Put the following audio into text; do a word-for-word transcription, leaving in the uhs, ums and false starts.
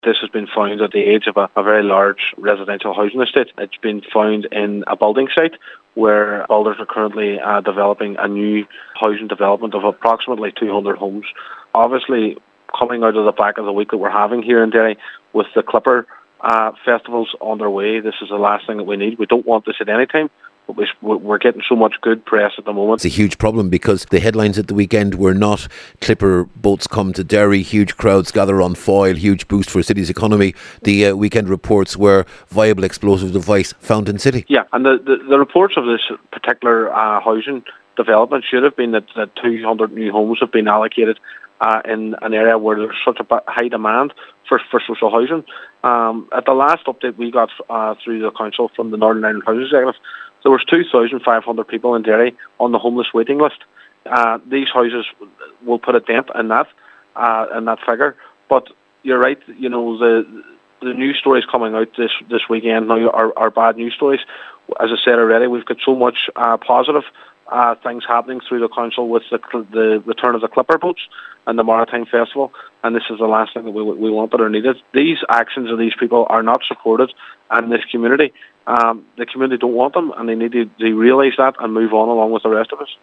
This has been found at the edge of a, a very large residential housing estate. It's been found in a building site where builders are currently uh, developing a new housing development of approximately two hundred homes. Obviously, coming out of the back of the week that we're having here in Derry with the Clipper uh, festivals underway, this is the last thing that we need. We don't want this at any time. But we're getting so much good press at the moment. It's a huge problem because the headlines at the weekend were not Clipper boats come to Derry, huge crowds gather on Foyle, huge boost for the city's economy. The uh, weekend reports were viable explosive device found in city. Yeah, and the, the, the reports of this particular uh, housing development should have been that, that two hundred new homes have been allocated uh, in an area where there's such a high demand for, for social housing. Um, at the last update we got uh, through the council from the Northern Ireland Housing Executive, there was two thousand five hundred people in Derry on the homeless waiting list. Uh, these houses will put a dent in that, uh, in that figure. But you're right, you know, the the news stories coming out this, this weekend now are, are bad news stories. As I said already, we've got so much uh, positive uh, things happening through the council with the, the return of the Clipper boats and the Maritime Festival, and this is the last thing that we, we wanted or needed. These actions of these people are not supported in this community. Um, the community don't want them, and they need to, to realise that and move on along with the rest of us.